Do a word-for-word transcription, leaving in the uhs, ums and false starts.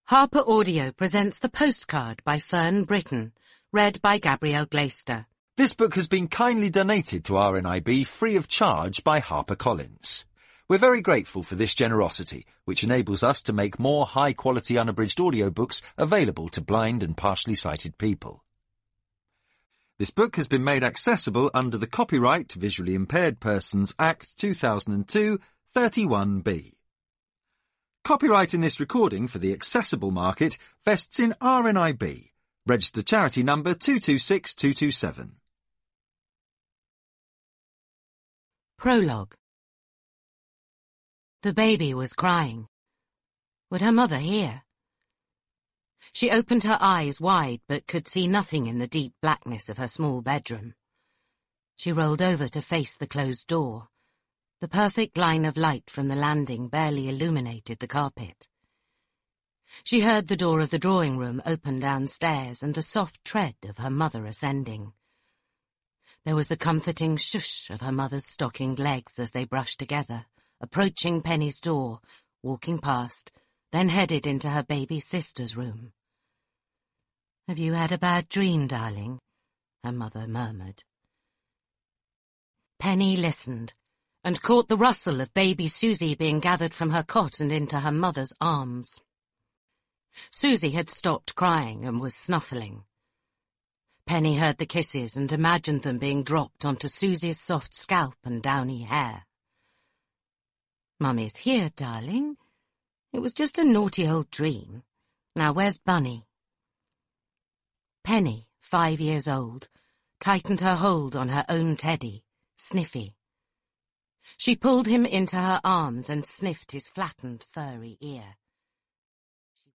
Harper Audio presents The Postcard by Fern Britton, read by Gabrielle Glaister. This book has been kindly donated to R N I B free of charge by HarperCollins. We're very grateful for this generosity, which enables us to make more high-quality unabridged audiobooks available to blind and partially sighted people. This book has been made accessible under the Copyright Visually Impaired Persons Act two thousand two, thirty-one B. Copyright in this recording for the accessible market vests in R N I B, registered charity number two two six two two seven. Prologue. The baby was crying. Would her mother hear? She opened her eyes wide but could see nothing in the deep blackness of her small bedroom. She rolled over to face the closed door. The perfect line of light from the landing barely illuminated the carpet. She heard the door of the drawing room open downstairs and the soft tread of her mother ascending. There was the comforting shush of her mother's stockinged legs as they brushed together, approaching Penny's door, walking past, then headed into her baby sister's room. "Have you had a bad dream, darling?" her mother murmured. Penny listened, and caught the rustle of baby Susie being gathered from her cot and into her mother's arms. Susie had stopped crying and was snuffling. Penny heard the kisses and imagined them being dropped onto Susie's soft scalp and downy hair. "Mummy's here, darling. It was just a naughty old dream. Now where's Bunny?" Penny, five years old, tightened her hold on her own teddy, Sniffy. She pulled him into her arms and sniffed his flattened, furry ear.